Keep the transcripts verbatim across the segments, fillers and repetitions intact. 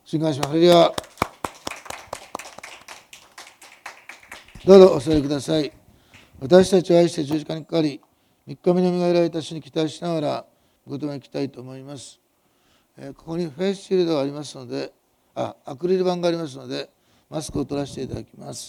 主に感謝します。ハレルヤ。どうぞお座りください。私たちを愛して十字架にかかり、三日目によみがえられた主に期待しながら、御言葉に行きたいと思います。えー、ここにフェイスシールドがありますので、あ、アクリル板がありますので、マスクを取らせていただきます。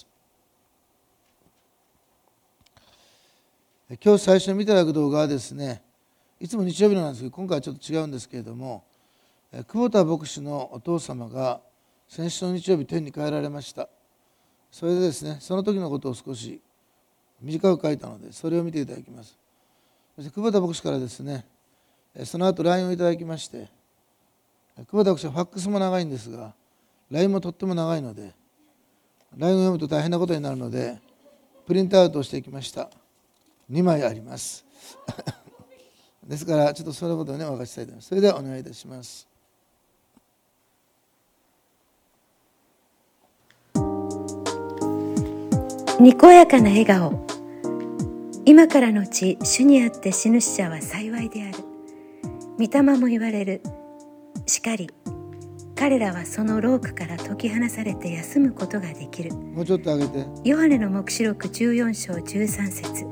今日最初に見ていただく動画はですね、いつも日曜日のなんですけど、今回はちょっと違うんですけれども、久保田牧師のお父様が先週の日曜日天に帰られました。それでですね、その時のことを少し短く書いたので、それを見ていただきます。そして久保田牧師からですね、その後 ライン をいただきまして、久保田牧師はファックスも長いんですが、ライン もとっても長いので、ライン を読むと大変なことになるので、プリントアウトをしていきました。にまいあります。ですから、ちょっとそのことをね、お分かちしたいと思います。それではお願いいたします。 にこやかな笑顔。今からのち主にあって死ぬ死者は幸いである。御霊も言われる。しかり彼らはその労苦から解き放されて休むことができる。 もうちょっと上げて。 ヨハネの黙示録じゅうよん章じゅうさん節。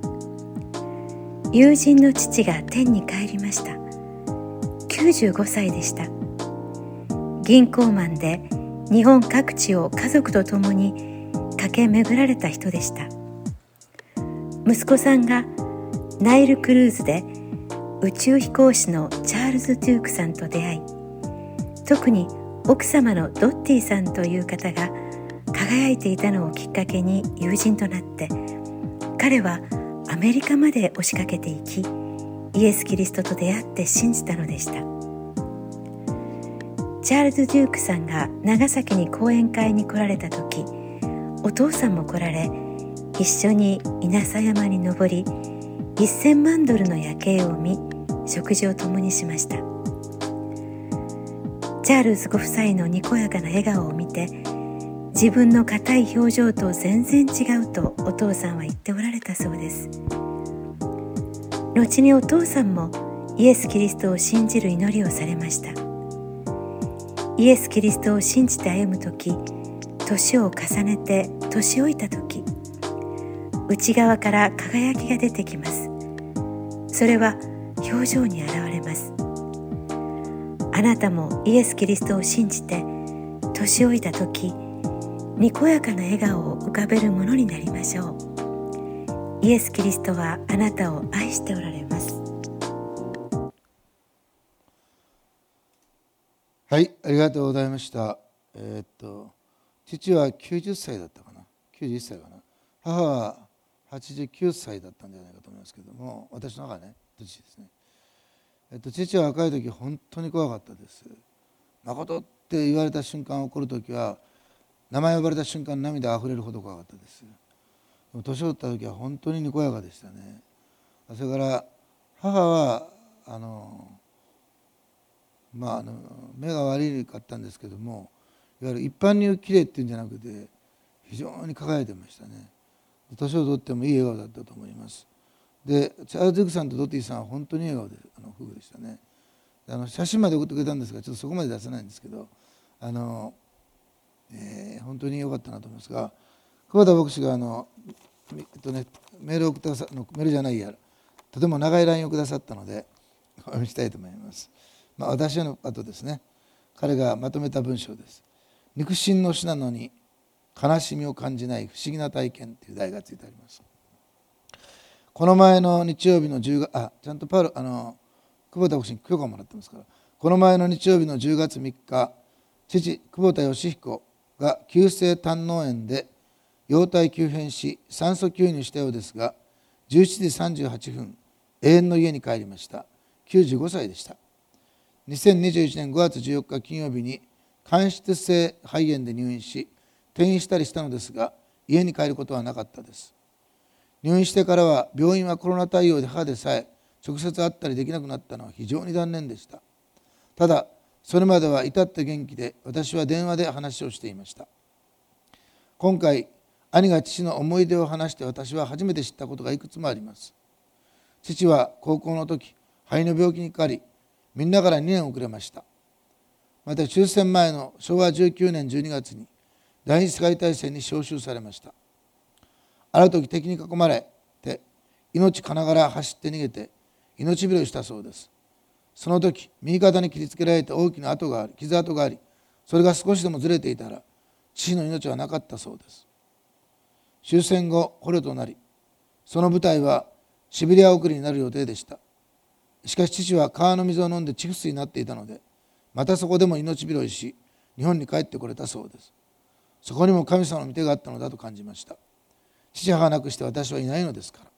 友人の父が天に帰りました。きゅうじゅうごさいでした。銀行マンで日本各地を家族と共に駆け巡られた人でした。息子さんがナイルクルーズで宇宙飛行士のチャールズ・デュークさんと出会い、特に奥様のドッティさんという方が輝いていたのをきっかけに友人となって、彼はアメリカまで押しかけていき、イエス・キリストと出会って信じたのでした。チャールズ・デュークさんが長崎に講演会に来られた時、お父さんも来られ、一緒に稲佐山に登り、せんまんドルの夜景を見、食事を共にしました。チャールズご夫妻のにこやかな笑顔を見て、自分の硬い表情と全然違うとお父さんは言っておられたそうです。後にお父さんもイエス・キリストを信じる祈りをされました。イエス・キリストを信じて歩むとき、年を重ねて年老いたとき、内側から輝きが出てきます。それは表情に現れます。あなたもイエス・キリストを信じて年老いたとき、にこやかな笑顔を浮かべるものになりましょう。イエス・キリストはあなたを愛しておられます。 はい、ありがとうございました。えー、っと父はきゅうじゅっさいだったかな、きゅうじゅういっさいかな、母ははちじゅうきゅうさいだったんじゃないかと思いますけども、私の方がね、父ですね。えっと、父は若い時本当に怖かったです。誠って言われた瞬間、起こる時は、名前呼ばれた瞬間涙あふれるほど怖かったです。でも年を取った時は本当ににこやかでしたね。それから母はあのまああの目が悪かったんですけども、いわゆる一般に言う綺麗っていうんじゃなくて、非常に輝いてましたね。年を取ってもいい笑顔だったと思います。でチャールズ・デュークさんとドッティさんは本当に笑顔であの夫婦でしたね。あの写真まで送ってくれたんですが、ちょっとそこまで出せないんですけど、あの、えー、本当に良かったなと思いますが、久保田牧師があの、えっとね、メールを送ってくださメールじゃないやとても長い ライン をくださったのでお読みしたいと思います。まあ、私の後ですね、彼がまとめた文章です。肉親の死なのに悲しみを感じない不思議な体験という題がついてあります。この前の日曜日のじゅうがつ、あ、ちゃんとパウロ、あの、久保田牧師に許可をもらってますから、この前の日曜日のじゅうがつみっか、父、久保田義彦が急性胆嚢炎で容体急変し、酸素吸入したようですが、じゅうしちじさんじゅうはっぷん、永遠の家に帰りました。きゅうじゅうごさいでした。にせんにじゅういちねんごがつじゅうよっか金曜日に間質性肺炎で入院し、転院したりしたのですが、家に帰ることはなかったです。入院してからは病院はコロナ対応で母でさえ直接会ったりできなくなったのは非常に残念でした。ただそれまでは至って元気で、私は電話で話をしていました。今回兄が父の思い出を話して、私は初めて知ったことがいくつもあります。父は高校の時肺の病気にかかり、みんなからにねん遅れました。 また終戦前のしょうわじゅうきゅうねんじゅうにがつに第二次世界大戦に召集されました。ある時敵に囲まれて命かながら走って逃げて命拾いしたそうです。その時右肩に切りつけられて大きな跡があり傷跡があり、それが少しでもずれていたら父の命はなかったそうです。終戦後捕虜となり、その部隊はシベリア送りになる予定でした。しかし父は川の水を飲んで窒息になっていたので、またそこでも命拾いし日本に帰ってこれたそうです。そこにも神様の御手があったのだと感じました。父母がなくして私はいないのですから。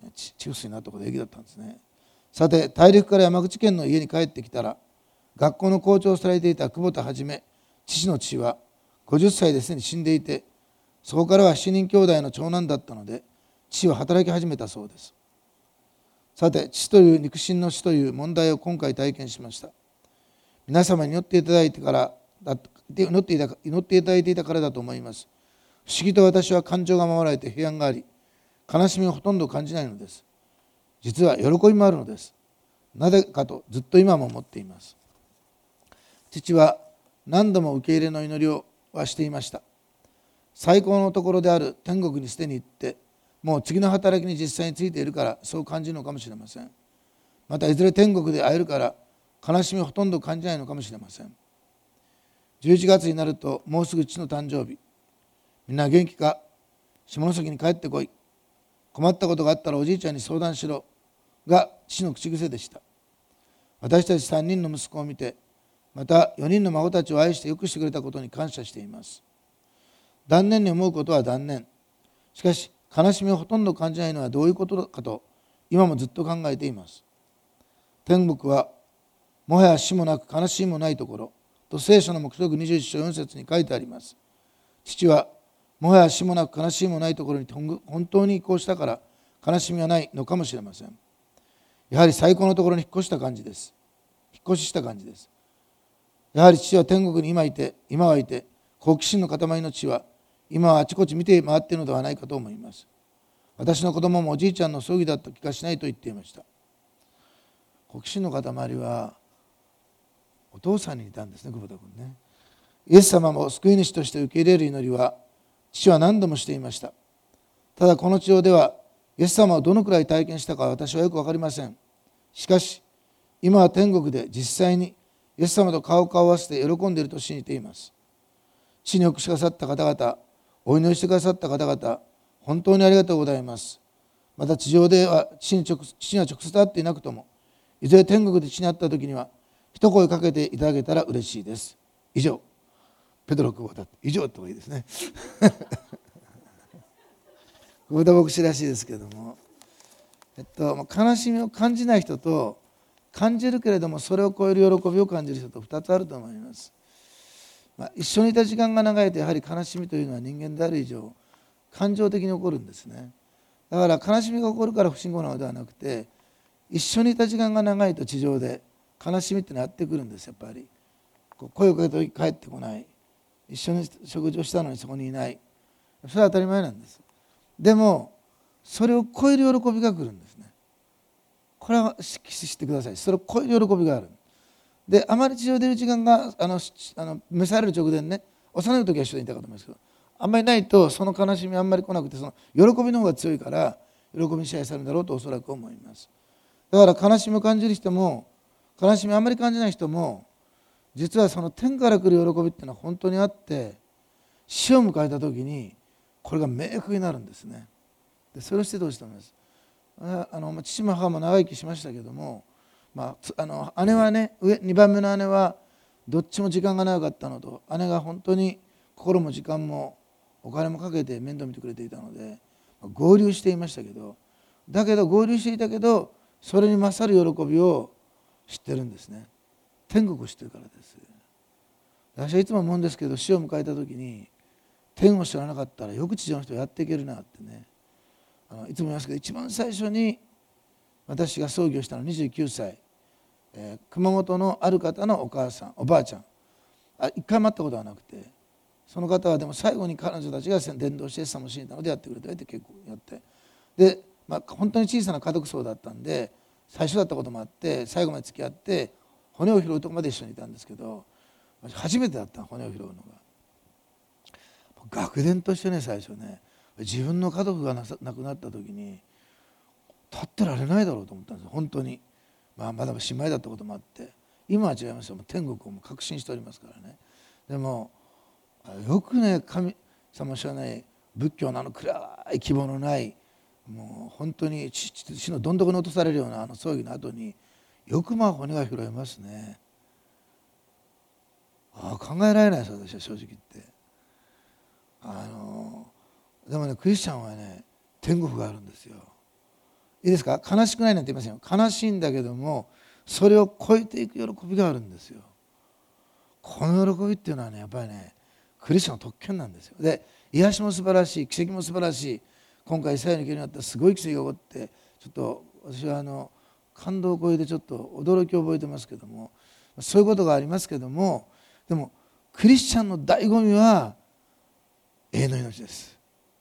窒息になったことは平気だったんですね。さて、大陸から山口県の家に帰ってきたら、学校の校長をされていた久保田はじめ父の父はごじゅっさいですでに死んでいて、そこからはしちにん兄弟の長男だったので、父は働き始めたそうです。さて、父という肉親の死という問題を今回体験しました。皆様に祈っていただいてからだ祈っていた祈っていただいていたからだと思います。不思議と私は感情が守られて平安があり、悲しみをほとんど感じないのです。実は喜びもあるのです。なぜかとずっと今も思っています。父は何度も受け入れの祈りをはしていました。最高のところである天国にすでに行って、もう次の働きに実際についているからそう感じるのかもしれません。またいずれ天国で会えるから悲しみをほとんど感じないのかもしれません。じゅういちがつになるともうすぐ父の誕生日。みんな元気か？下関に帰ってこい。困ったことがあったらおじいちゃんに相談しろが父の口癖でした。私たちさんにんの息子を見て、またよにんの孫たちを愛してよくしてくれたことに感謝しています。断念に思うことは断念。しかし悲しみをほとんど感じないのはどういうことかと今もずっと考えています。天国はもはや死もなく悲しみもないところと聖書の黙示録にじゅういっしょうよんせつに書いてあります。父はもはや死もなく悲しみもないところに本当に移行したから悲しみはないのかもしれません。やはり最高のところに引っ越した感じです。引っ越しした感じです。やはり父は天国に今いて今はいて、好奇心の塊の父は今はあちこち見て回っているのではないかと思います。私の子供もおじいちゃんの葬儀だった気がしないと言っていました。好奇心の塊はお父さんにいたんですね、久保田君ね。イエス様も救い主として受け入れる祈りは父は何度もしていました。ただこの地上ではイエス様をどのくらい体験したか私はよく分かりません。しかし今は天国で実際にイエス様と顔を顔を合わせて喜んでいると信じています。地にお越しくださった方々、お祈りしてくださった方々、本当にありがとうございます。また地上では父に直父には直接会っていなくとも、いずれ天国で父に会った時には一声かけていただけたら嬉しいです。以上、ペトロ久保田、以上とかいいですね。久保田牧師らしいですけれども、えっと、悲しみを感じない人と感じるけれどもそれを超える喜びを感じる人とふたつあると思います。まあ、一緒にいた時間が長いとやはり悲しみというのは人間である以上感情的に起こるんですね。だから悲しみが起こるから不信仰なのではなくて、一緒にいた時間が長いと地上で悲しみってのはやってくるんです。やっぱりこう声をかけた時帰ってこない、一緒に食事をしたのにそこにいない、それは当たり前なんです。でもそれを超える喜びが来るんですね。これは知ってください。それを超える喜びがある。で、あまり地上でいる時間があのあの召される直前ね、幼い時は一緒にいたかと思いますけど、あんまりないとその悲しみあんまり来なくて、その喜びの方が強いから喜びに支配されるんだろうとおそらく思います。だから悲しみを感じる人も悲しみあんまり感じない人も、実はその天から来る喜びっていうのは本当にあって、死を迎えた時にこれが明確になるんですね。でそれをしてどうしたんです。ああの父も母も長生きしましたけども、まあ、あの姉はね、上にばんめの姉はどっちも時間が長かったのと、姉が本当に心も時間もお金もかけて面倒見てくれていたので合流していましたけど、だけど合流していたけどそれに勝る喜びを知ってるんですね。天国を知ってるからです。私はいつも思うんですけど、死を迎えた時に天を知らなかったらよく地上の人やっていけるなってね、あのいつも言いますけど、一番最初に私が葬儀をしたのはにじゅうきゅうさい、えー、熊本のある方のお母さん、おばあちゃん、あ一回も会ったことはなくて、その方はでも最後に彼女たちが伝道してイエス様を信じたのでやってくれたって結構やって、で、まあ、本当に小さな家族葬だったんで最初だったこともあって最後まで付き合って骨を拾うところまで一緒にいたんですけど、 初めてだったの、骨を拾うのが。愕然としてね、最初ね、自分の家族がなさ亡くなった時に立ってられないだろうと思ったんですよ、本当に。まあ、まだ姉妹だったこともあって、今は違いますよ、もう天国をもう確信しておりますからね。でもよくね、神様知らない仏教のあの暗い希望のない、もう本当に死のどん底に落とされるようなあの葬儀の後によくまあ骨が拾えますね。ああ、考えられないです、私は正直言って。あのでもね、クリスチャンはね、天国があるんですよ。いいですか、悲しくないなんて言いませんよ。悲しいんだけども、それを超えていく喜びがあるんですよ。この喜びっていうのはね、やっぱりね、クリスチャンの特権なんですよ。で、癒しも素晴らしい、奇跡も素晴らしい。今回イサヤの記にあったすごい奇跡が起こって、ちょっと私はあの感動を超えてちょっと驚きを覚えてますけども、そういうことがありますけども、でもクリスチャンの醍醐味は永遠の命です。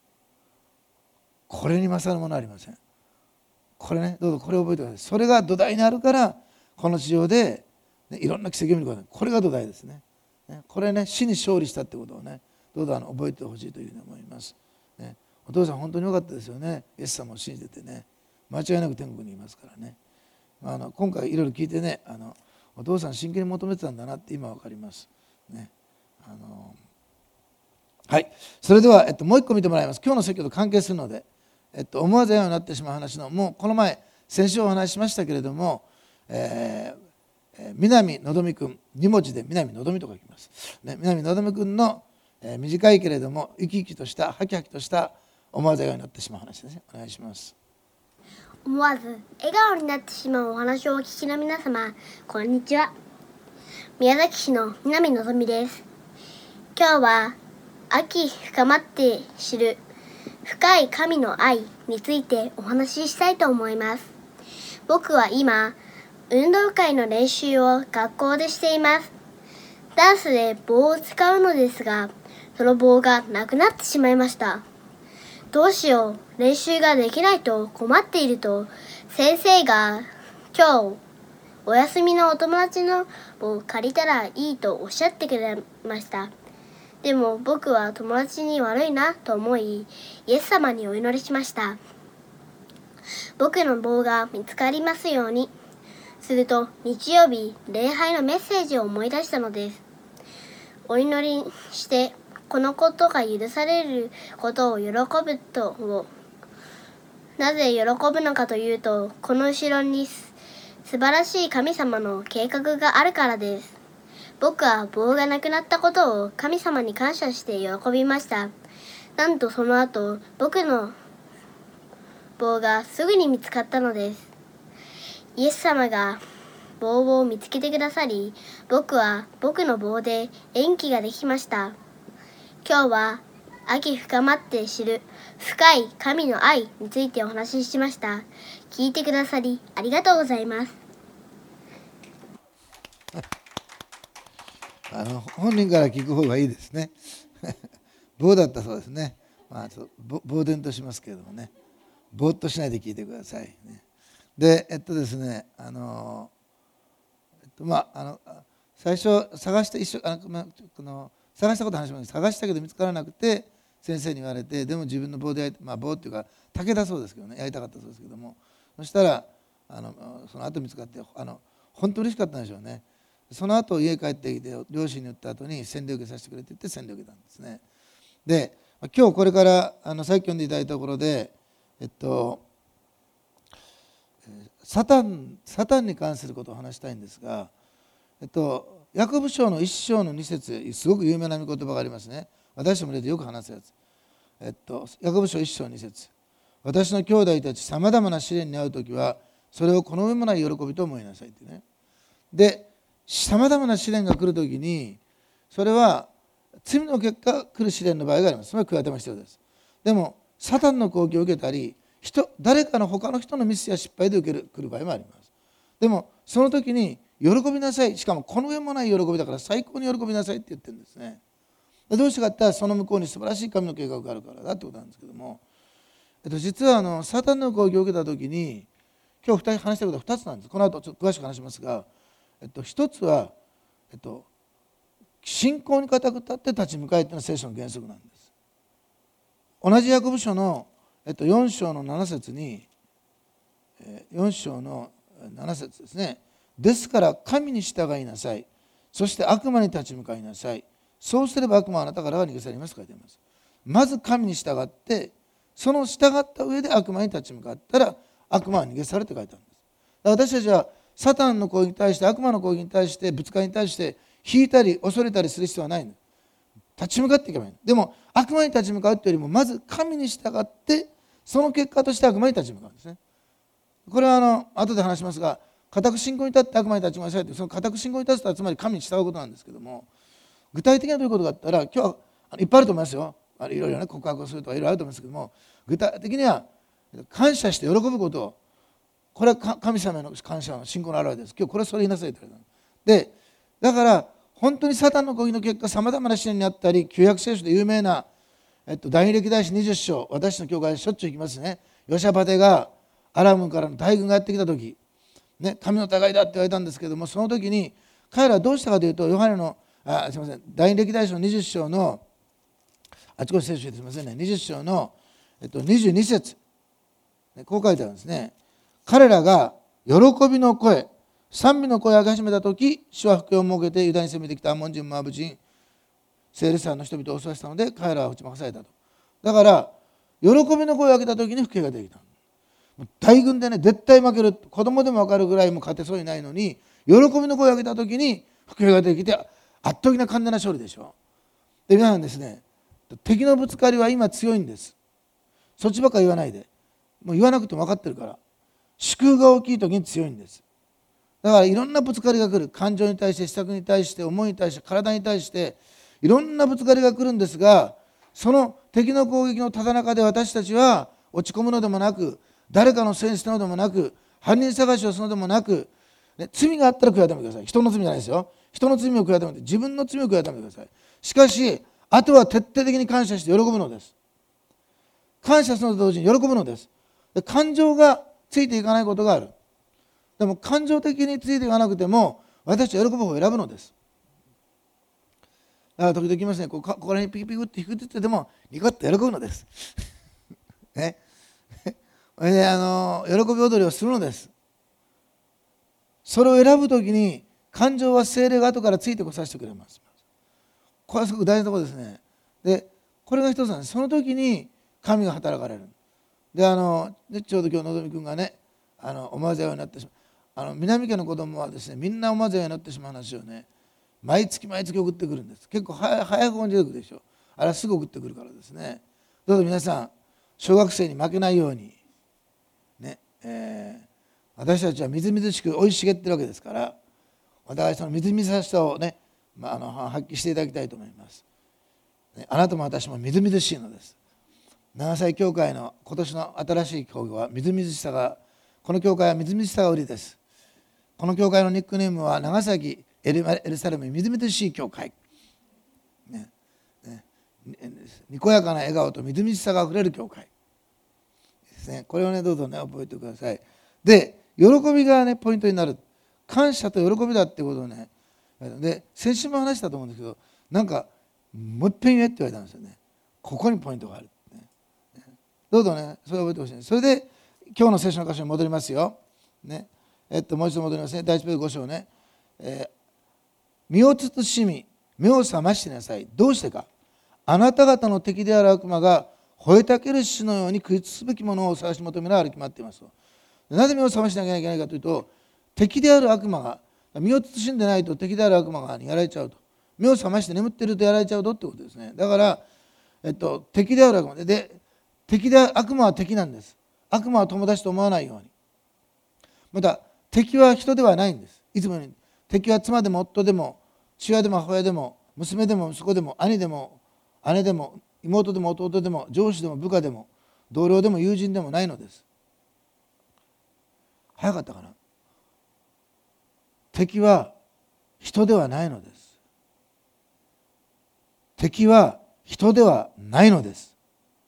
これに勝るものはありません。これね、どうぞこれを覚えてください。それが土台にあるから、この地上で、ね、いろんな奇跡を見ること、これが土台ですね。これね、死に勝利したってことをね、どうぞあの覚えてほしいというふうに思います、ね。お父さん本当に良かったですよね。イエス様を信じててね、間違いなく天国にいますからね。あの今回いろいろ聞いてね、あのお父さん真剣に求めてたんだなって今分かります、ね。あのはい、それでは、えっと、もう一個見てもらいます。今日の説教と関係するので、えっと、思わず笑顔になってしまう話の、もうこの前先週お話ししましたけれども、えー南のぞみくん、に文字で南のぞみと書きます、ね、南のぞみくんの、えー、短いけれども生き生きとしたハキハキとした思わず笑顔になってしまう話ですね。お願いします。 思わず笑顔になってしまうお話をお聞きの皆様、こんにちは。宮崎市の南のぞみです。今日は秋深まって知る深い神の愛についてお話ししたいと思います。僕は今運動会の練習を学校でしています。ダンスで棒を使うのですが、その棒がなくなってしまいました。どうしよう、練習ができないと困っていると、先生が今日お休みのお友達の棒を借りたらいいとおっしゃってくれました。でも僕は友達に悪いなと思い、イエス様にお祈りしました。僕の棒が見つかりますように。すると日曜日、礼拝のメッセージを思い出したのです。お祈りしてこのことが許されることを喜ぶとをなぜ喜ぶのかというと、この後ろに素晴らしい神様の計画があるからです。僕は棒がなくなったことを神様に感謝して喜びました。なんとその後、僕の棒がすぐに見つかったのです。イエス様が棒を見つけてくださり、僕は僕の棒で演技ができました。今日は秋深まって知る深い神の愛についてお話ししました。聞いてくださりありがとうございます。 あの本人から聞く方がいいですね。棒だったそうですね。まあ、ちょっとぼ呆然としますけれどもね、ぼーっとしないで聞いてくださいね。で、えっとですね、あの、えっとまあ、あの最初探して一緒あの、まあ、この探したこと話します。探したけど見つからなくて先生に言われて、でも自分の棒で焼いて、まあ棒っていうか竹だそうですけどね、やりたかったそうですけども、そしたらあのその後見つかって、あの本当嬉しかったんでしょうね。その後家帰ってきて両親に言った後に洗礼受けさせてくれって言って洗礼受けたんですね。で、今日これからあのさっき読んでいただいたところで、えっとサタンサタンに関することを話したいんですが、えっとヤコブ書の一章の二節、すごく有名な御言葉がありますね。私たちも例でよく話すやつ。えっとヤコブ書一章二節、私の兄弟たちさまざまな試練に遭うときはそれをこの上もない喜びと思いなさいってね。で、さまざまな試練が来るときに、それは罪の結果来る試練の場合があります。それは悔やても必要です。でもサタンの攻撃を受けたり、人誰かの他の人のミスや失敗で受ける来る場合もあります。でもその時に喜びなさい、しかもこの上もない喜びだから最高に喜びなさいって言ってるんですね。どうしてかって言ったら、その向こうに素晴らしい神の計画があるからだってことなんですけども、えっと、実はあのサタンの攻撃を受けた時に、今日ふたり話したいことはふたつなんです。この後ちょっと詳しく話しますが、えっと、ひとつは、えっと、 信仰に固く立って立ち向かいというのは聖書の原則なんです。同じヤコブ書の、えっと、よん章のなな節に、よん章のなな節ですね。ですから神に従いなさい。そして悪魔に立ち向かいなさい。そうすれば悪魔はあなたからは逃げ去りますと書いてあります。まず神に従って、その従った上で悪魔に立ち向かったら悪魔は逃げ去るって書いてあるんです。だから私たちはサタンの攻撃に対して、悪魔の攻撃に対して、ぶつかりに対して引いたり恐れたりする必要はないの。立ち向かっていけばいいの。でも悪魔に立ち向かうというよりも、まず神に従って、その結果として悪魔に立ち向かうんですね。これはあの後で話しますが、固く信仰に立って悪魔に立ち向かいなさいという、その固く信仰に立つとはつまり神に従うことなんですけども、具体的にはどういうことかと言ったら、今日はいっぱいあると思いますよ。いろいろね、告白をするとかいろいろあると思いますけども、具体的には感謝して喜ぶことを、これは神様への感謝の信仰の表れです。今日これはそれ言いなさいと言われた。で、だから本当にサタンの攻撃の結果、さまざまな試練にあったり、旧約聖書で有名な、えっと、第二歴代史にじゅっ章、私の教会でしょっちゅう行きますね。ヨシャパテがアラムからの大軍がやってきた時、ね、神の互いだって言われたんですけども、その時に彼らはどうしたかというと、ヨハネのあすみません第二歴代史のにじゅっ章のあちこち聖書ですみませんねにじゅっ章の、えっと、にじゅうに節、ね、こう書いてあるんですね。彼らが喜びの声、賛美の声を上げ始めたとき、主は福音を設けてユダに攻めてきたアンモン人、モアブ人、セールサーの人々を襲わせたので、彼らは打ち負かされたと。だから、喜びの声を上げたときに福音ができた。大軍でね、絶対負ける、子供でも分かるぐらいも勝てそうにないのに、喜びの声を上げたときに福音ができて、圧倒的な完全な勝利でしょ。で、皆さんですね、敵のぶつかりは今強いんです。そっちばっかり言わないで。もう言わなくても分かってるから。祝福が大きい時に強いんです。だからいろんなぶつかりが来る。感情に対して、施策に対して、思いに対して、体に対して、いろんなぶつかりが来るんですが、その敵の攻撃のただ中で私たちは落ち込むのでもなく、誰かのせいにするのでもなく、犯人探しをするのでもなく、ね、罪があったら悔い改めてください。人の罪じゃないですよ。人の罪を悔い改めて、自分の罪を悔い改めてください。しかし、あとは徹底的に感謝して喜ぶのです。感謝するのと同時に喜ぶのです。で、感情がついていかないことがある。でも感情的についていかなくても、私は喜ぶ方を選ぶのです。だから時々言いますね、ここら辺にピクピクって引くって言ってでも、ニコッと喜ぶのです。ね。で、あの、喜び踊りをするのです。それを選ぶときに、感情は聖霊が後からついてこさせてくれます。これはすごく大事なところですね。で、これが一つなんです。その時に神が働かれる。で、あの、ちょうど今日のぞみくんがね、あの、おまぜようになってしまう。あの、南家の子供はですね、みんなおまぜようになってしまう話をね、毎月毎月送ってくるんです。結構早くここに出てくるでしょ。あれはすぐ送ってくるからですね。どうぞ皆さん、小学生に負けないように、ね、えー、私たちはみずみずしく生い茂ってるわけですから、お互いそのみずみずしさをね、まあ、あの発揮していただきたいと思います。ね、あなたも私もみずみずしいのです。長崎教会の今年の新しい教会はみずみずしさが、この教会はみずみずしさが売りです。この教会のニックネームは長崎エルエルサレムみずみずしい教会、ねね、にこやかな笑顔とみずみずしさがあふれる教会ですね。これをねどうぞね覚えてください。で、喜びがねポイントになる。感謝と喜びだってことをね、で先週も話したと思うんですけど、なんかもう一遍言えって言われたんですよね。ここにポイントがある、ね、どうぞねそれを覚えてほしいです。それで今日の聖書の箇所に戻りますよ、ね、えっともう一度戻りますね。第一ペテロご章ね、えー、身を慎み目を覚ましなさい。どうしてか、あなた方の敵である悪魔が吠えたける獅子のように食いつすべきものを探し求めながら歩き回っていますと。なぜ目を覚ましなきゃいけないかというと、敵である悪魔が、身を慎んでないと敵である悪魔がやられちゃうと。目を覚まして眠っているとやられちゃうとってことですね。だから、えっと、敵である悪魔で、で敵である悪魔は敵なんです。悪魔は友達と思わないように。また敵は人ではないんです。いつもに敵は妻でも夫でも父親でも母親でも娘でも息子でも兄でも姉でも妹でも弟でも上司でも部下でも同僚でも友人でもないのです。早かったかな。敵は人ではないのです。敵は人ではないのです。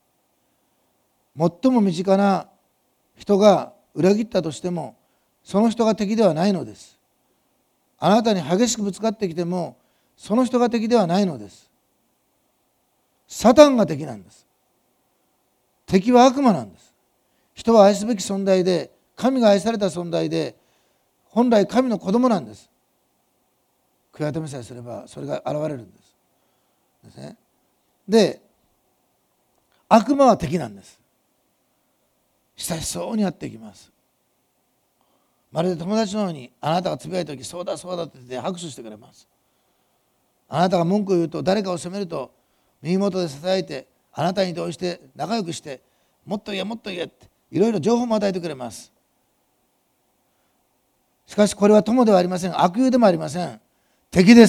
最も身近な人が裏切ったとしても、その人が敵ではないのです。あなたに激しくぶつかってきても、 その人が敵ではないのです。サタンが敵なんです。敵は悪魔なんです。人は愛すべき存在で、神が愛された存在で、本来神の子供なんです。悔い改めさえすればそれが現れるんです。ですね。で、悪魔は敵なんです。親しそうにやっていきます。まるで友達のように、あなたがつぶやいたとき、そうだそうだって言って拍手してくれます。あなたが文句を言うと、誰かを責めると、耳元で支えて、あなたに同意して仲良くして、もっと言えもっと言えっていろいろ情報も与えてくれます。しかしこれは友ではありません。悪友でもありません。敵です。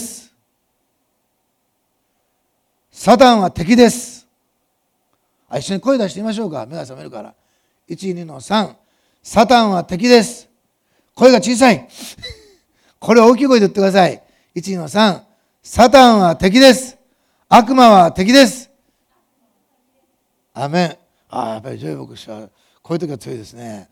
サタンは敵です。一緒に声出してみましょうか。目が覚めるから。いち、にのさん。サタンは敵です。声が小さい。これを大きい声で言ってください。いち、にのさん。サタンは敵です。悪魔は敵です。アメン。ああ、やっぱりジョイ牧師はこういう時は強いですね。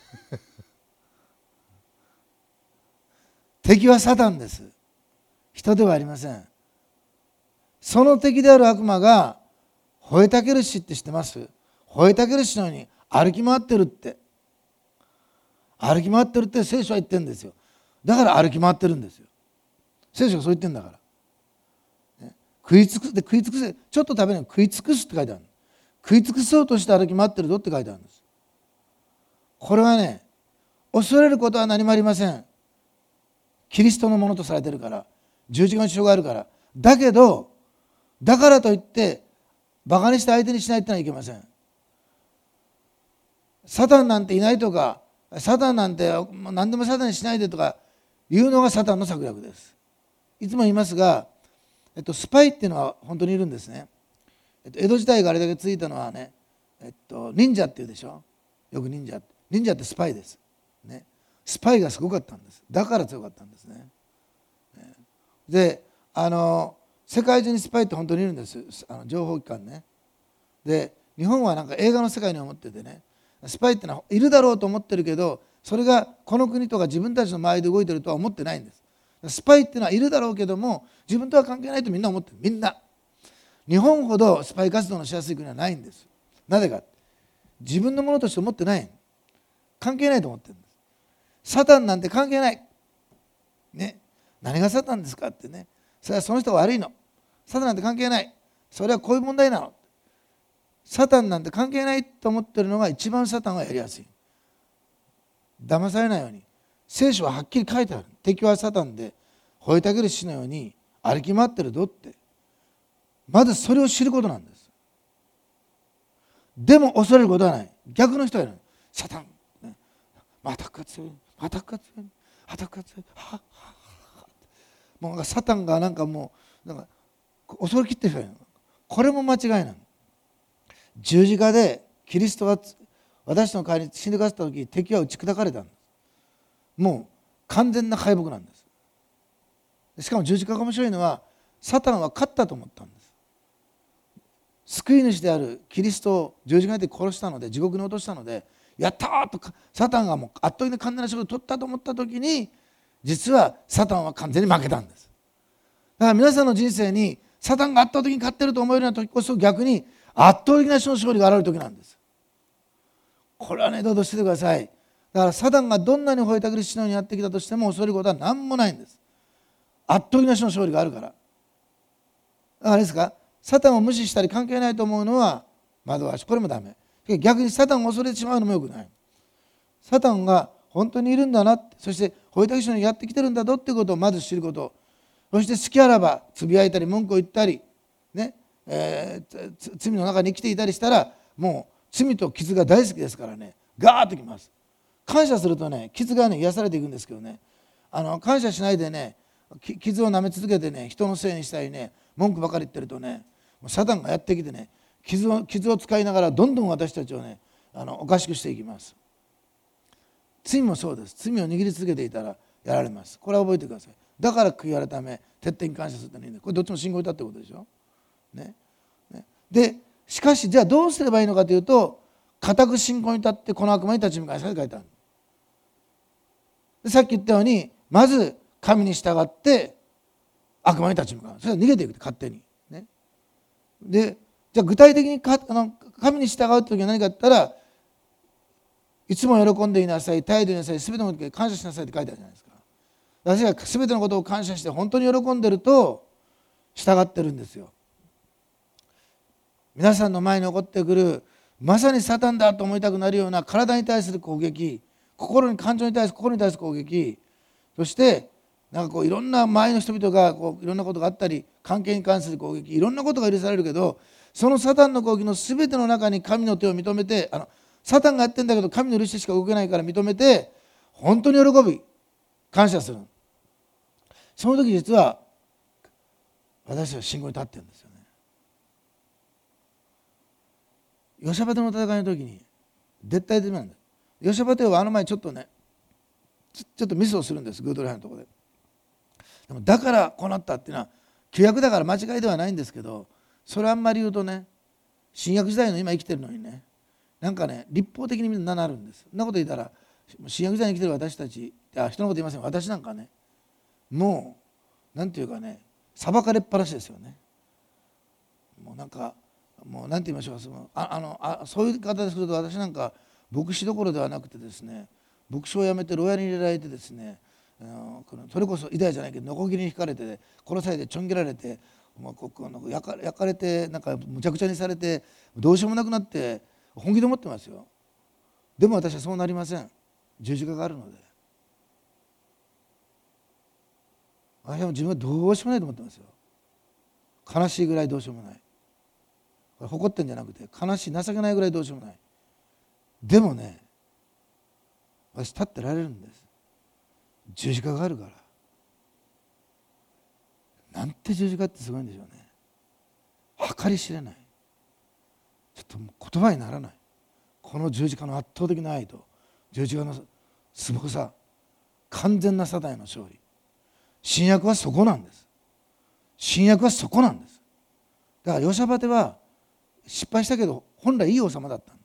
敵はサタンです。人ではありません。その敵である悪魔が吠えたけるしって知ってます？吠えたけるしのように歩き回ってるって。歩き回ってるって聖書は言ってるんですよ。だから歩き回ってるんですよ。聖書がそう言ってるんだから。ね、食い尽くすで食い尽くせ、ちょっと食べるのに食い尽くすって書いてある。食い尽くそうとして歩き回ってるぞって書いてあるんです。これはね、恐れることは何もありません。キリストのものとされてるから、十字架の血があるから。だけど、だからといってバカにして相手にしないってのはいけません。サタンなんていないとか、サタンなんて何でもサタンにしないでとかいうのがサタンの策略です。いつも言いますが、えっと、スパイっていうのは本当にいるんですね。えっと、江戸時代があれだけついたのはね、えっと、忍者っていうでしょ。よく忍者忍者ってスパイです、ね、スパイがすごかったんです。だから強かったんですね。ねであの世界中にスパイって本当にいるんです。あの情報機関ね。で日本はなんか映画の世界に思っててね、スパイってのはいるだろうと思ってるけど、それがこの国とか自分たちの周りで動いてるとは思ってないんです。スパイっていうのはいるだろうけども、自分とは関係ないとみんな思ってる。みんな日本ほどスパイ活動のしやすい国はないんです。なぜか、自分のものとして思ってない。関係ないと思ってるんです。サタンなんて関係ない、ね、何がサタンですかってね。それはその人が悪いの。サタンなんて関係ない。それはこういう問題なの。サタンなんて関係ないと思ってるのが一番サタンはやりやすい。騙されないように聖書ははっきり書いてある。敵はサタンで吠えたける死のように歩き回ってるぞって。まずそれを知ることなんです。でも恐れることはない。逆の人がいる。サタン、ね、アタックが強い、アタックが強い、アタックが強い、はっはっはっ、もうなんかサタンがなんかもうなんか恐れきってる人がいる。これも間違いなの。十字架でキリストが私の代わりに死んでくださった時、敵は打ち砕かれたんです。もう完全な敗北なんです。しかも十字架が面白いのは、サタンは勝ったと思ったんです。救い主であるキリストを十字架で殺したので、地獄に落としたので、やったーとサタンがもう圧倒的に完全な勝利を取ったと思った時に、実はサタンは完全に負けたんです。だから皆さんの人生にサタンが圧倒的に勝ってると思えるような時こそ、逆に圧倒的な勝利が現れる時なんです。これはね、どうぞしててください。だからサタンがどんなに吠えたける死のようにやってきたとしても、恐れることは何もないんです。圧倒的な勝利があるから。だからですか、サタンを無視したり関係ないと思うのは惑わし、これもダメ。逆にサタンを恐れてしまうのもよくない。サタンが本当にいるんだな、そして吠えたける死のようにやってきてるんだぞっていうことをまず知ること。そして好きあらばつぶやいたり文句を言ったりね、えー、罪の中に生きていたりしたら、もう罪と傷が大好きですからね、ガーッときます。感謝するとね、傷がね癒されていくんですけどね、あの感謝しないでね、傷を舐め続けてね、人のせいにしたりね、文句ばかり言ってるとね、もうサタンがやってきてね、傷を傷を使いながらどんどん私たちをね、あのおかしくしていきます。罪もそうです。罪を握り続けていたらやられます。これは覚えてください。だから悔い改め、徹底に感謝するといいんだ。これどっちも信仰だってことでしょ、ねね、でしかしじゃあどうすればいいのかというと、固く信仰に立ってこの悪魔に立ち向かいなさいと書いてある。でさっき言ったように、まず神に従って悪魔に立ち向かう。それは逃げていく勝手に、ね、でじゃあ具体的にかあの神に従うときは何かあったら、いつも喜んでいなさい、態度になさい、すべてのことに感謝しなさいって書いてあるじゃないですか。私がすべてのことを感謝して本当に喜んでると従ってるんですよ。皆さんの前に起こってくるまさにサタンだと思いたくなるような体に対する攻撃、心に感情に対する心に対する攻撃、そしてなんかこういろんな周りの人々がこういろんなことがあったり、関係に関する攻撃、いろんなことが許されるけど、そのサタンの攻撃の全ての中に神の手を認めて、あのサタンがやってんだけど神の許ししか動けないから認めて本当に喜び感謝する。その時実は私は信仰に立ってるんですよね。ヨシャバテの戦いの時に絶対的なんです。ヨシャバテはあの前ちょっとねちょっとミスをするんです、グードレハのところで。でもだからこうなったっていうのは旧約だから間違いではないんですけど、それあんまり言うとね、新約時代の今生きてるのにね、なんかね立法的にみんななるんです。そんなこと言ったら新約時代に生きてる私たち、あ人のこと言いません、私なんかね、もうなんていうかね、裁かれっぱなしですよね。もうなんかもうなんて言いましょうか、そのああのあそういう方ですると、私なんか牧師どころではなくてですね、牧師を辞めて牢屋に入れられてですね、あのこのそれこそユダヤじゃないけどノコギリに引かれて殺されてちょん切られて、もうここの焼か焼かれて、なんかむちゃくちゃにされてどうしようもなくなって本気で思ってますよ。でも私はそうなりません。十字架があるので。私は自分はどうしようもないと思ってますよ。悲しいぐらいどうしようもない。これ誇ってんじゃなくて悲しい情けないぐらいどうしようもない。でもね、私立ってられるんです。十字架があるから。なんて十字架ってすごいんでしょうね。計り知れない。ちょっともう言葉にならない。この十字架の圧倒的な愛と十字架のすごさ、完全なサタンへの勝利。新約はそこなんです。新約はそこなんです。だからヨシャバテは失敗したけど本来いい王様だったんです。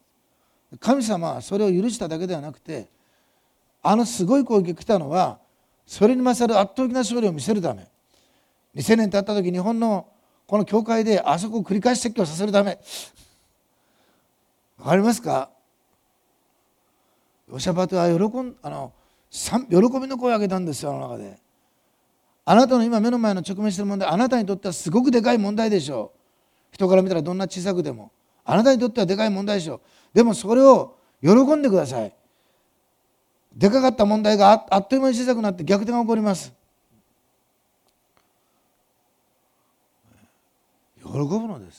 神様はそれを許しただけではなくて、あのすごい攻撃が来たのはそれに勝る圧倒的な勝利を見せるため、にせんねん経った時日本のこの教会であそこを繰り返し説教させるため。わかりますか？ヨシャバテは喜んあの喜びの声を上げたんですよ。あの中であなたの今目の前の直面している問題、あなたにとってはすごくでかい問題でしょう。人から見たらどんな小さくでもあなたにとってはでかい問題でしょう。でもそれを喜んでください。でかかった問題が あ, あっという間に小さくなって逆転が起こります。喜ぶのです。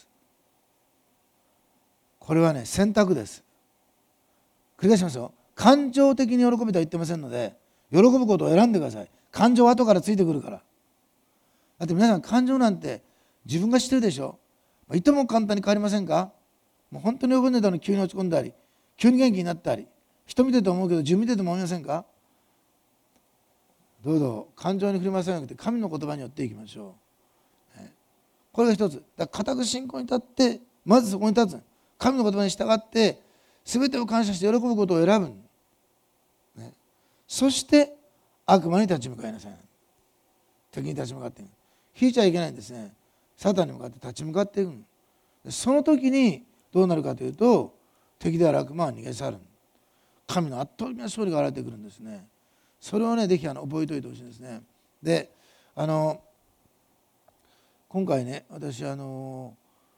これはね選択です。繰り返しますよ。感情的に喜びとは言ってませんので、喜ぶことを選んでください。感情は後からついてくるから。だって皆さん感情なんて自分が知ってるでしょ。いとも簡単に変わりませんか？もう本当に喜んでたのに急に落ち込んだり、急に元気になったり、人見てて思うけど自分見てても思いませんか？どうぞ感情に振り回さなくて神の言葉によっていきましょう。これが一つ。だから固く信仰に立ってまずそこに立つ。神の言葉に従って全てを感謝して喜ぶことを選ぶ、ね、そして悪魔に立ち向かいなさい。敵に立ち向かっていく。引いちゃいけないんですね。サタンに向かって立ち向かっていく。その時にどうなるかというと、敵である悪魔は逃げ去る。神の圧倒的な勝利が現れてくるんですね。それをねぜひあの覚えておいてほしいんですね。であの今回ね私あの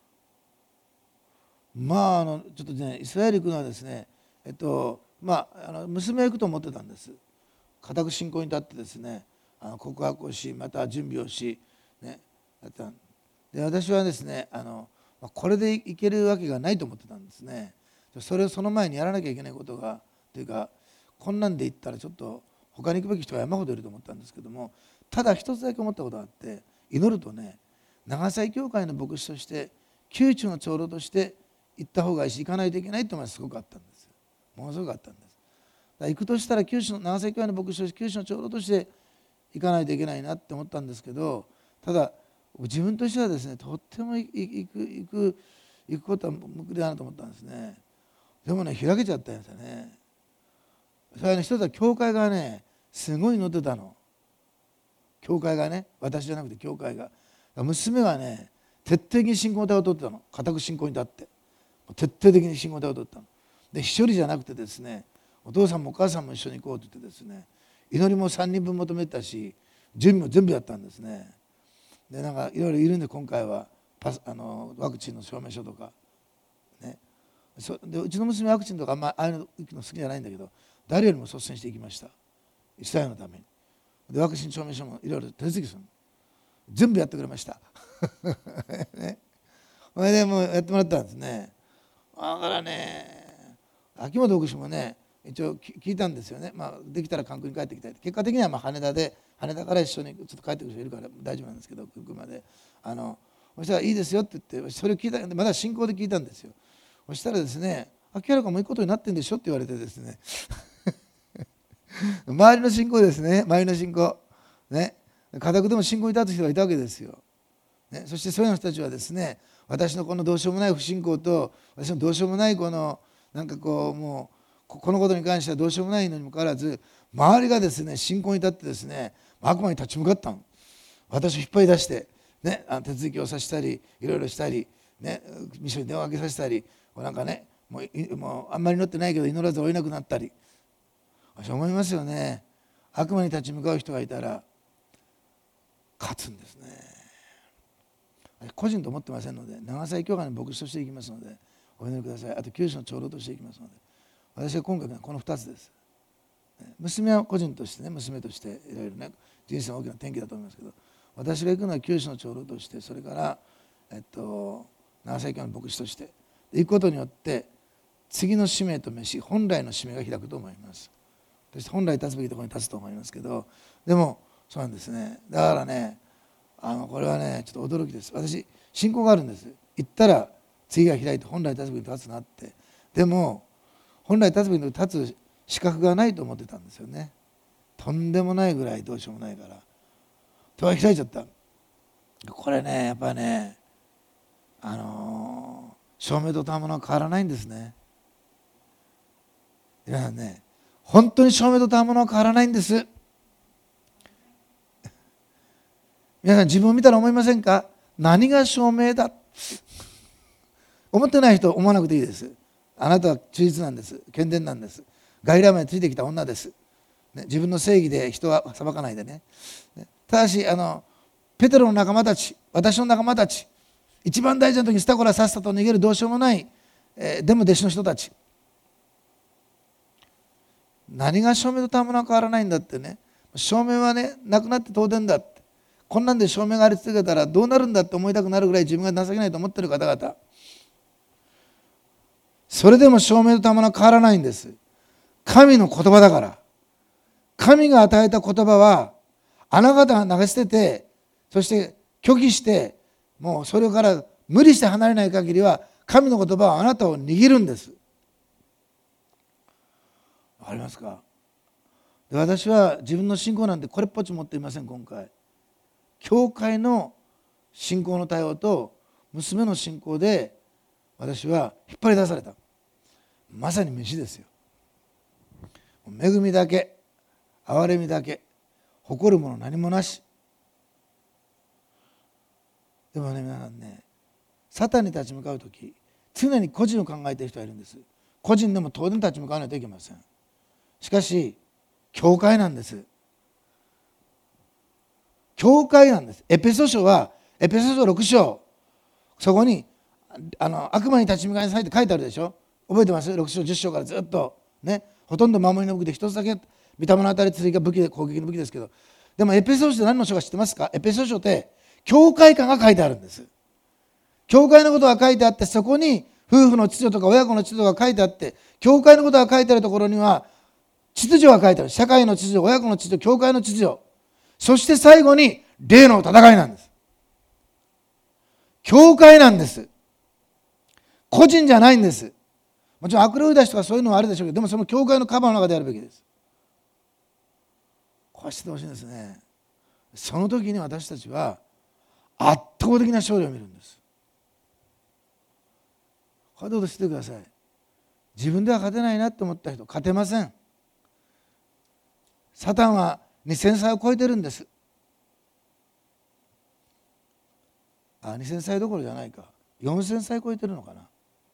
まああのちょっとねイスラエル行くのはですねえっとまああの娘を行くと思ってたんです。固く信仰に立ってですねあの告白をしまた準備をしねやったで私はですねあのこれでいけるわけがないと思ってたんですね。それをその前にやらなきゃいけないことがというかこんなんで言ったらちょっと他に行くべき人が山ほどいると思ったんですけども、ただ一つだけ思ったことがあって、祈るとね長崎教会の牧師として宮中の長老として行った方がいいし行かないといけないというのがすごくあったんです。ものすごくあったんです。だから行くとしたら九州の長崎教会の牧師として九州の長老として行かないといけないなって思ったんですけど、ただ自分としてはですねとっても行く行く行くことは無理だなと思ったんですね。でもね開けちゃったんですよね。それはね一つは教会がねすごい乗ってたの。 教会がね、私じゃなくて教会が。娘はね、徹底的に信仰の手を取ってたの。固く信仰に立って徹底的に信仰の手を取ったので、一人じゃなくてですね、お父さんもお母さんも一緒に行こうと言ってですね、祈りもさんにんぶん求めたし、準備も全部やったんですね。でなんかいろいろいるんで、今回はパスあのワクチンの証明書とかね、そでうちの娘ワクチンとかあんまああいうの行くの好きじゃないんだけど、誰よりも率先していきました、イスラエルのために。でワクチン証明書もいろいろ手続きするの、全部やってくれましたね、それでもうやってもらったんですね。だからね、秋元牧師もね、一応聞いたんですよね。まあ、できたら関空に帰ってきたい。結果的にはまあ羽田で、羽田から一緒にちょっと帰ってくる人いるから大丈夫なんですけど、空港まで。あのそしたらいいですよって言って、それを聞いた、まだ信仰で聞いたんですよ。そしたらですね、秋原君もいいことになってんでしょって言われてですね周りの信仰ですね、周りの信仰ね、家族でも信仰に立つ人がいたわけですよ、ね、そしてそういう人たちはですね、私のこのどうしようもない不信仰と、私のどうしようもないこのなんかこうもうこのことに関してはどうしようもないのにもかかわらず、周りがですね信仰に立ってですね、悪魔に立ち向かったの。私を引っ張り出して、ね、あの手続きをさせたり、いろいろしたり、ね、ミショに電話かけさせたり、なんかね、もう、もうあんまり祈ってないけど祈らず追えなくなったり。私思いますよね。悪魔に立ち向かう人がいたら勝つんですね。個人と思ってませんので、長崎教会の牧師としていきますのでお祈りください。あと九州の長老としていきますので、私は今回はこのふたつです。娘は個人としてね、娘としていろいろね、人生の大きな転機だと思いますけど、私が行くのは九州の長老として、それから、えっと、長崎教の牧師として行くことによって、次の使命と飯、本来の使命が開くと思います。そして本来立つべきところに立つと思いますけど、でもそうなんですね。だからね、あのこれはね、ちょっと驚きです。私、信仰があるんです。行ったら次が開いて本来立つべきに立つなって。でも本来立つべきに立つ資格がないと思ってたんですよね。とんでもないぐらいどうしようもないから。戸が開いちゃった。これね、やっぱりね、あのー、照明とたものは変わらないんですね。皆さんね、本当に照明とたものは変わらないんです。皆さん自分を見たら思いませんか？何が照明だ思ってない人思わなくていいです。あなたは忠実なんです。健全なんです。外来までついてきた女です、ね、自分の正義で人は裁かないでね。ただしあのペテロの仲間たち、私の仲間たち、一番大事な時にスタコラさっさと逃げるどうしようもない、えー、でも弟子の人たち、何が証明とたものは変わらないんだってね。証明はね、なくなって当然だって、こんなんで証明があり続けたらどうなるんだって思いたくなるぐらい自分が情けないと思っている方々、それでも証明とたものは変わらないんです。神の言葉だから。神が与えた言葉はあなた方が投げ捨てて、そして拒否して、もうそれから無理して離れない限りは神の言葉はあなたを握るんです。わかりますか？で、私は自分の信仰なんてこれっぽっち持っていません。今回教会の信仰の対応と娘の信仰で私は引っ張り出された。まさに飯ですよ。恵みだけ、憐れみだけ、誇るもの何もなし。でもね、皆さんね、サタンに立ち向かうとき、常に個人を考えている人がいるんです。個人でも当然立ち向かわないといけません。しかし教会なんです。教会なんです。エペソ書はエペソ書ろく章、そこにあの悪魔に立ち向かいなさいって書いてあるでしょ。覚えてます？ろく章じゅっ章からずっとね、ほとんど守りの武器で一つだけ御霊の当たり追加武器で攻撃の武器ですけど、でもエペソ書って何の書か知ってますか？エペソ書って教会観が書いてあるんです。教会のことが書いてあって、そこに夫婦の秩序とか親子の秩序が書いてあって、教会のことが書いてあるところには秩序が書いてある。社会の秩序、親子の秩序、教会の秩序、そして最後に霊の戦いなんです。教会なんです。個人じゃないんです。もちろん悪霊出しとかそういうのはあるでしょうけど、でもその教会のカバーの中でやるべきです。こうしてほしいんですね。その時に私たちは圧倒的な勝利を見るんです。これどうぞしてください。自分では勝てないなと思った人、勝てません。サタンはにせん歳を超えてるんです。 あにせんさいどころじゃないか、よんせんさい超えてるのかな、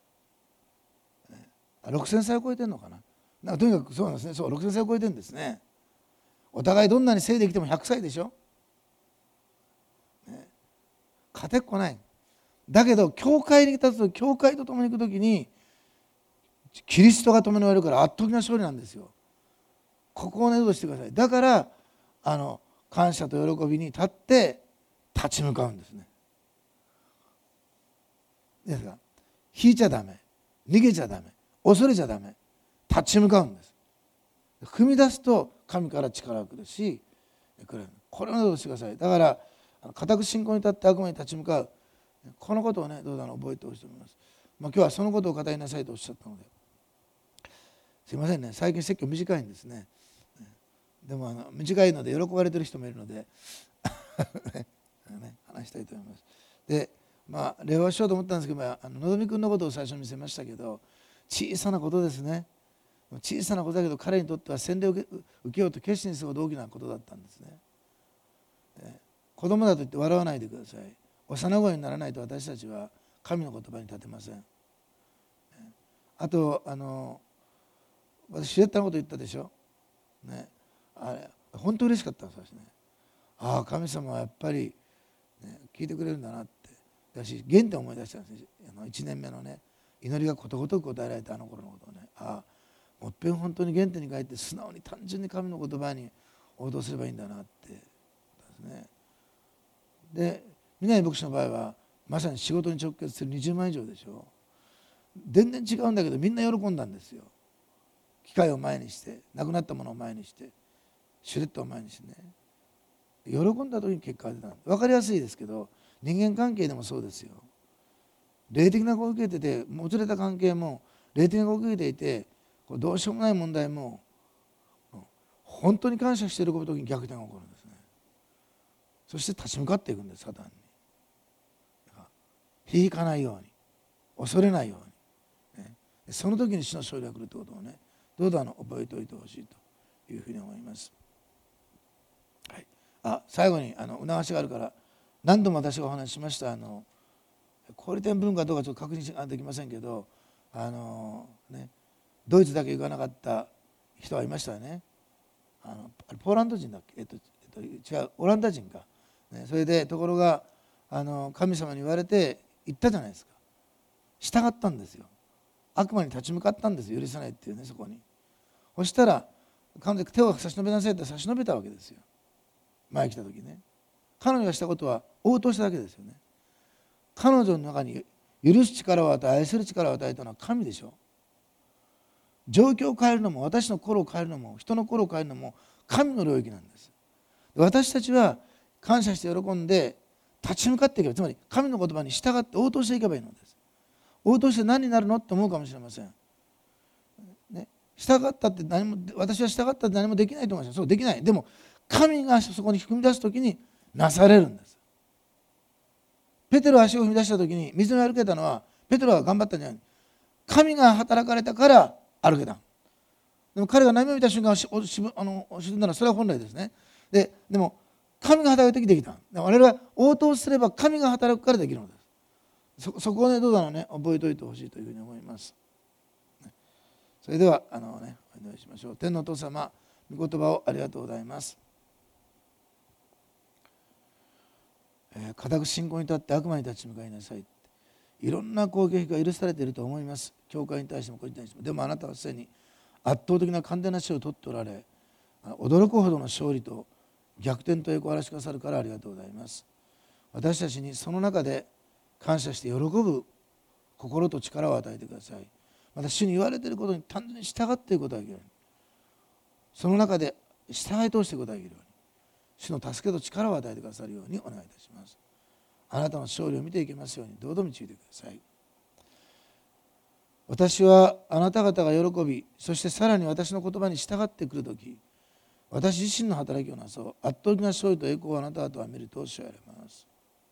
あろくせんさいを超えてるのかな、なんかとにかくそうなんですね。そう、ろくせんさいを超えてるんですね。お互いどんなに生できてもひゃくさいでしょ、ね、勝てっこない。だけど教会に立つと、教会と共に行くときにキリストが共におられるから圧倒的な勝利なんですよ。ここをねどうしてください。だからあの感謝と喜びに立って立ち向かうんですね。ですが引いちゃダメ、逃げちゃダメ、恐れちゃダメ、立ち向かうんです。踏み出すと神から力が来るし来る。これをどうしてください。だから固く信仰に立って悪魔に立ち向かう、このことをねどうだろう覚えてほしいと思います。まあ、今日はそのことを語りなさいとおっしゃったので、すいませんね、最近説教短いんですね。でもあの短いので喜ばれてる人もいるのでね、話したいと思います。でまあ礼話しようと思ったんですけど、あののぞみくんのことを最初に見せましたけど、小さなことですね。小さなことだけど彼にとっては洗礼を受け、受けようと決心するほど大きなことだったんですね。子供だと言って笑わないでください。幼子にならないと私たちは神の言葉に立てません。あとあの私知ったこと言ったでしょ、ね、あれ本当嬉しかったんですね。ああ神様はやっぱり、ね、聞いてくれるんだなって。私原点を思い出したんです。あのいちねんめのね祈りがことごとく答えられたあの頃のことをね、ああもっぺん本当に原点に帰って素直に単純に神の言葉に応答すればいいんだなってですね。で南牧師の場合はまさに仕事に直結するにじゅうまん以上でしょ。全然違うんだけどみんな喜んだんですよ。機械を前にして、亡くなったものを前にして、シュレットを前にしてね、喜んだ時に結果が出た。分かりやすいですけど、人間関係でもそうですよ。霊的な子を受けててもつれた関係も、霊的な子を受けていてこれどうしようもない問題も、本当に感謝している時に逆転が起こるんですね。そして立ち向かっていくんです、サタンに。引かないように、恐れないように、ね、その時に主の勝利が来るということをね、どうぞあの覚えておいてほしいというふうに思います。はい、あ最後にあの促しがあるから、何度も私がお話ししましたあの小売店文化どうかちょっと確認ができませんけど、あの、ね、ドイツだけ行かなかった人はいましたよね。あのポーランド人だっけ、えっとえっと、違うオランダ人か、ね、それでところがあの神様に言われて行ったじゃないですか。従ったんですよ。悪魔に立ち向かったんですよ、許さないっていうね。そこにそしたら彼女手を差し伸べなさいって差し伸べたわけですよ。前来た時ね、彼女がしたことは応答しただけですよね。彼女の中に許す力を与え、愛する力を与えたのは神でしょ。状況を変えるのも、私の心を変えるのも、人の心を変えるのも神の領域なんです。私たちは感謝して喜んで立ち向かっていけば、つまり神の言葉に従って応答していけばいいのです。応答して何になるのって思うかもしれません、ね、従ったって何も、私は従ったって何もできないと思います。そうできない。でも神がそこに踏み出す時になされるんです。ペテロは足を踏み出した時に水の歩けたのはペテロが頑張ったんじゃない。神が働かれたから歩けた。でも彼が波を見た瞬間あの沈んだのはそれは本来ですね。ででも神が働いた時できた。我々は応答すれば神が働くからできるのです。そ, そこをねどうだろうね覚えておいてほしいというふうに思います。それではあの、ね、お祈りしましょう。天のお父様、御言葉をありがとうございます。えー、固く信仰に立って悪魔に立ち向かいなさい。いろんな攻撃が許されていると思います。教会に対しても個人に対しても。でもあなたはすでに圧倒的な完全な死を取っておられ、驚くほどの勝利と逆転と栄光を嵐しくださるからありがとうございます。私たちにその中で感謝して喜ぶ心と力を与えてください。また主に言われていることに単純に従っていくことができるように、その中で従い通していくことができるように、主の助けと力を与えてくださるようにお願いいたします。あなたの勝利を見ていきますようにどうぞ導いてください。私はあなた方が喜び、そしてさらに私の言葉に従ってくるとき、私自身の働きをなそう。圧倒的な勝利と栄光をあなた方は見るとおっしゃられます。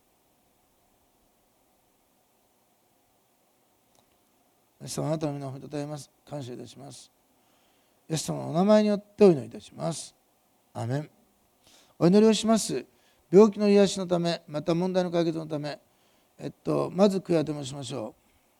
イエス様、あなたの皆を褒めたたえます。感謝いたします。イエス様のお名前によってお祈りいたします。アメン。お祈りをします。病気の癒しのため、また問題の解決のため、 えっとまず悔い改めをしましょう。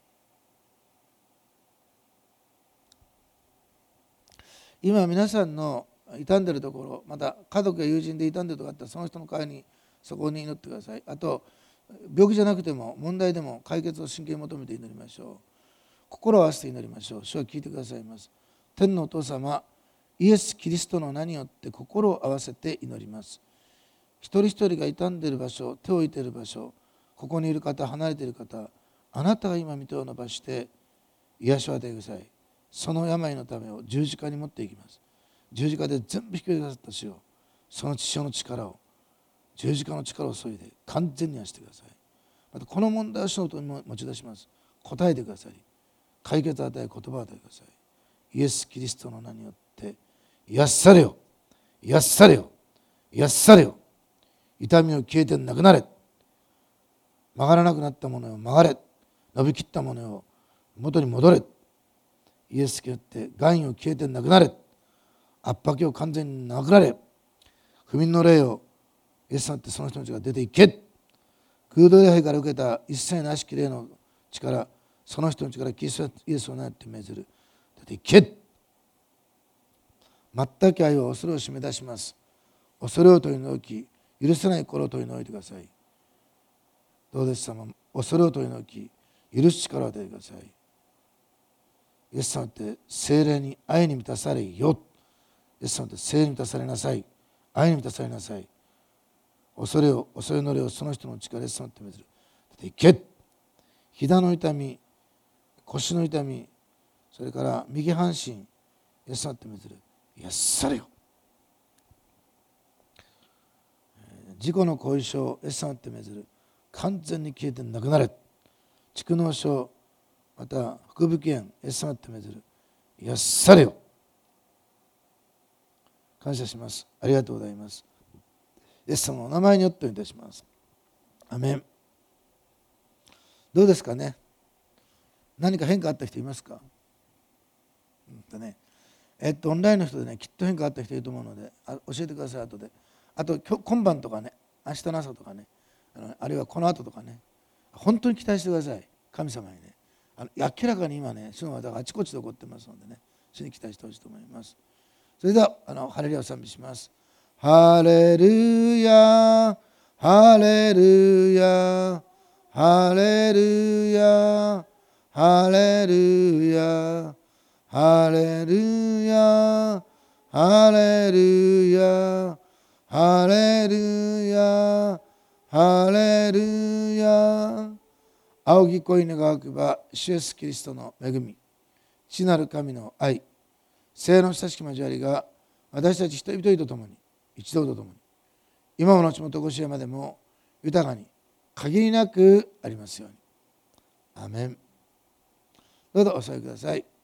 今皆さんの傷んでいるところ、また家族や友人で傷んでいるところがあったら、その人の代わりにそこに祈ってください。あと病気じゃなくても問題でも解決を真剣に求めて祈りましょう。心を合わせて祈りましょう。主は聞いてくださいます。天のお父様、イエス・キリストの名によって心を合わせて祈ります。一人一人が傷んでいる場所、手を置いている場所、ここにいる方、離れている方、あなたが今御手を伸ばして癒しを与えてください。その病のためを十字架に持っていきます。十字架で全部引き受けくださった主よ、その父親の力を、十字架の力を注いで完全に癒してください。またこの問題を主のとに持ち出します。答えてください。解決を与え、言葉を与えてください。イエス・キリストの名によって癒されよ、癒されよ、癒されよ。痛みを消えてなくなれ。曲がらなくなったものを曲がれ。伸びきったものを元に戻れ。イエスによって癌を消えてなくなれ。圧迫を完全になくなれ。不眠の霊をイエスによってその人の力が出ていけ。空洞礼拝から受けた一切なしき霊の力、その人の力、キリストイエスをなって命ずる。出ていけ。全く愛は恐れを締め出します。恐れを取り除き、許せない心を取り除いてください。どうです様、恐れを取り除き、許す力を与えてください。イエス様って聖霊に愛に満たされよ。イエス様って聖霊に満たされなさい。愛に満たされなさい。恐れを、恐れの霊をその人の力でイエス様って命ずる。出ていけ。膝の痛み、腰の痛み、それから右半身、イエス様って命ずる。癒されよ。自己の後遺症、イエス様って命ずる。完全に消えてなくなれ。蓄膿症、また腹部筋炎、イエス様って命ずる。癒されよ。感謝します。ありがとうございます。イエス様のお名前によってお願いいたします。アメン。どうですかね。何か変化あった人いますか。うんとね、えっとオンラインの人でね、きっと変化あった人いると思うので、あ教えてください後で。あと今晩とかね、明日の朝とかね、あのあるいはこの後とかね、本当に期待してください。神様にね。あの明らかに今ね、主の技があちこちで起こってますのでね、主に期待してほしいと思います。それではあのハレルヤを賛美します。ハレルヤ、ハレルヤ、ハレルヤ、ハレルヤ、ハレルヤ、ハレルヤ、ハレルヤ、ハレルヤ。青き恋のがわくば、主イエスキリストの恵み、父なる神の愛、聖の親しき交わりが私たち人々と共に、一同と共に、今も後もとこしえまでも豊かに限りなくありますように。アメン。どうぞお座りください。